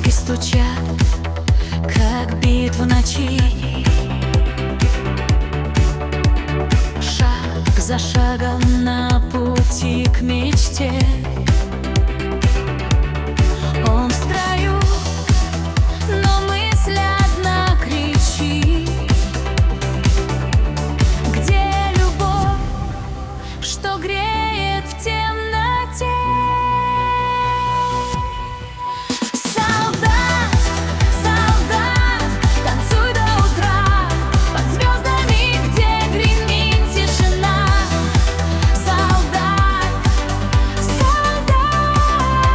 Шаги стучат, как битва ночи. Шаг за шагом на пути к мечте. Он в строю, но мысль одна кричит: где любовь, что греет в темноте? Солдат, солдат, танцуй до утра под звездами, где гремит тишина. Солдат, солдат,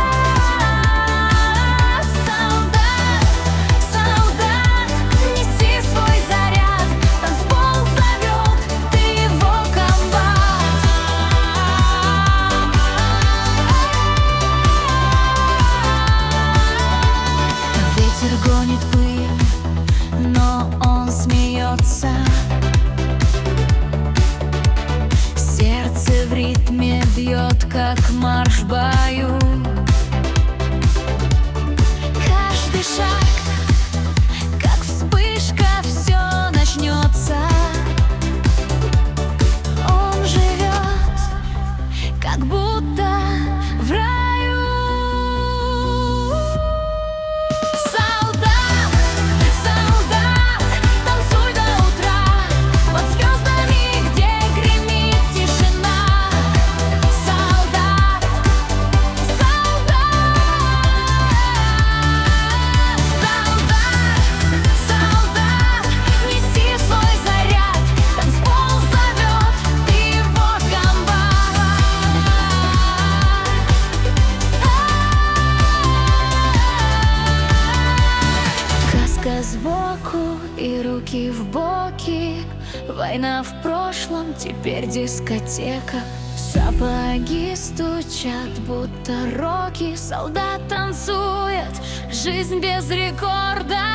солдат, солдат, неси свой заряд. Танцпол зовет, ты его комбат. Ветер гонит пыль, но он смеется. Сердце в ритме бьет, как марш в бою. Каждый шаг, как вспышка, все начнется. Он живет, как будто в раю. Солдат, солдат, танцуй до утра под звездами, где гремит тишина. Солдат, солдат, солдат, солдат, неси свой заряд. Танцпол зовет, ты его комбат. Каска сбоку и руки в боки. Война в прошлом, теперь дискотека. Сапоги стучат, будто роки. Солдат танцует, жизнь без рекорда.